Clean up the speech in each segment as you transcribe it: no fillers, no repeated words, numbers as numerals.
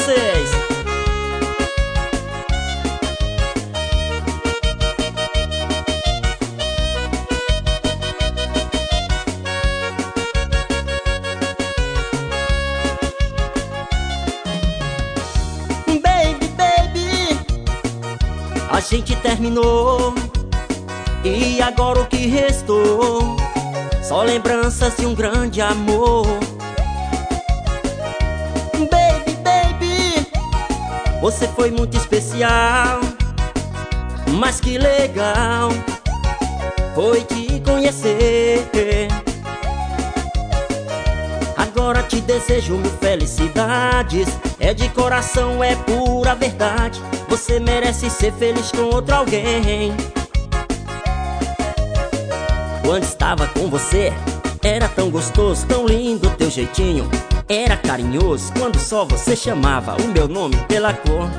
vocês. Baby, baby, A gente terminou e agora o que restou? Só lembranças de um grande amor. baby, baby, Você foi muito especial, mas que legal foi te conhecer. Agora te desejo mil felicidades. É de coração, é pura verdade. Você merece ser feliz com outro alguém. Quando estava com você, era tão gostoso, tão lindo teu jeitinho. Era carinhoso quando só você chamava o meu nome pela cor.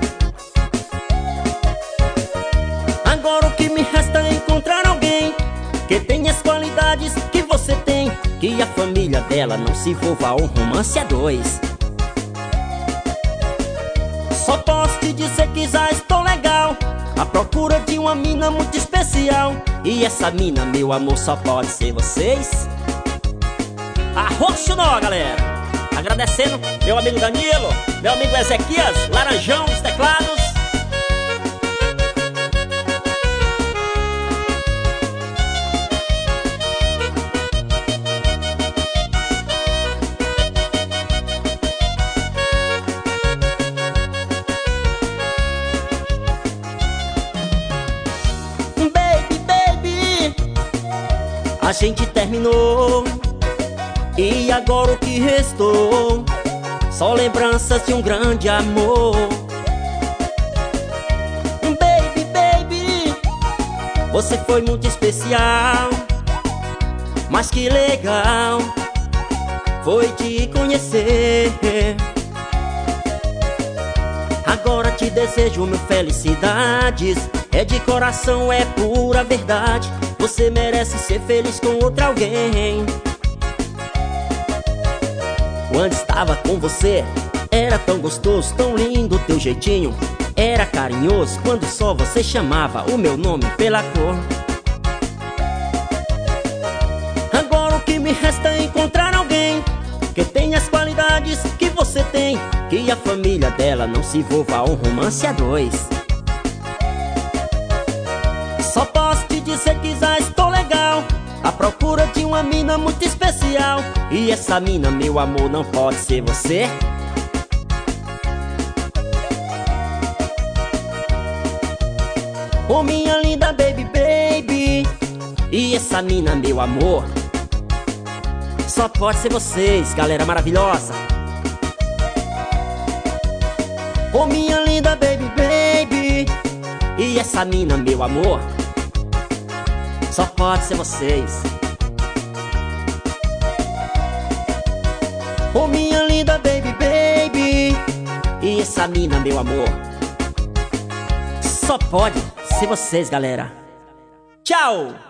Agora o que me resta é encontrar alguém que tenha as qualidades que você tem, que a família dela não se envolva a um romance a dois. Só posso te dizer que já estou legal, à procura de uma mina muito especial. E essa mina, meu amor, só pode ser vocês. Arroxo nó, galera. Agradecendo meu amigo Danilo, meu amigo Ezequias, Laranjão dos teclados. baby, baby, A gente terminou e agora o que restou? Só lembranças de um grande amor. baby, baby, Você foi muito especial, mas que legal foi te conhecer. Agora te desejo mil felicidades. É de coração, é pura verdade. Você merece ser feliz com outro alguém. Quando estava com você, era tão gostoso, tão lindo teu jeitinho. Era carinhoso quando só você chamava o meu nome pela cor. Agora o que me resta é encontrar alguém que tenha as qualidades que você tem, que a família dela não se envolva a um romance a dois. Só posso te dizer que já estou legal, à procura de uma mina muito especial. E essa mina, meu amor, não pode ser você. Oh, minha linda baby, baby. E essa mina, meu amor, só pode ser vocês, galera maravilhosa. Oh, minha linda baby, baby. E essa mina, meu amor, só pode ser vocês. Oh, minha linda baby, baby. E essa mina, meu amor, só pode ser vocês, galera. Tchau!